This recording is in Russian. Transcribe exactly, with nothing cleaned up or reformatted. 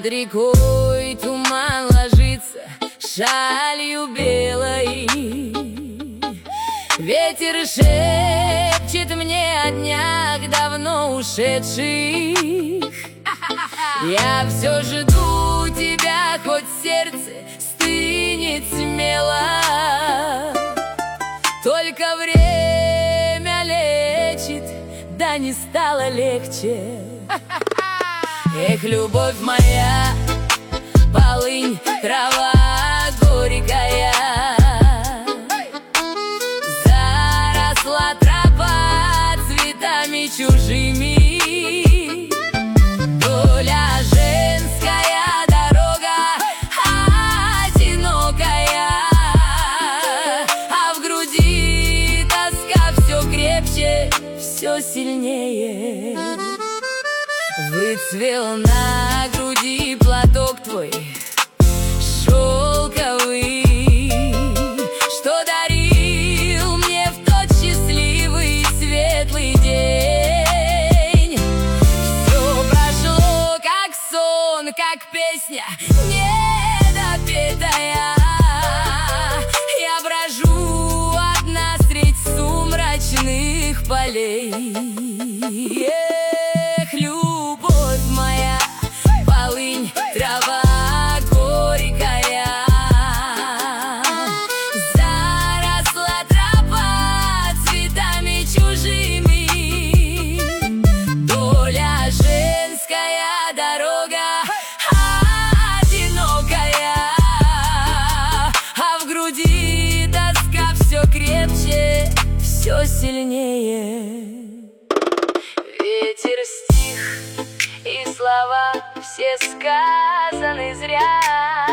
Над рекой туман ложится шалью белой. Ветер шепчет мне о днях давно ушедших. Я все жду тебя, хоть сердце стынет смело. Только время лечит, да не стало легче. Эх, любовь моя, полынь, трава горькая, заросла тропа цветами чужими. Доля женская, дорога одинокая, а в груди тоска все крепче, все сильнее. Выцвел на груди платок твой шелковый, что дарил мне в тот счастливый светлый день. Все прошло как сон, как песня недопетая. Я брожу одна средь сумрачных полей. Эх, любовь моя, полынь, трава горькая, заросла тропа цветами чужими. Доля женская, дорога одинокая, а в груди тоска все крепче, все сильнее. Ветер стих, и слова все сказаны зря.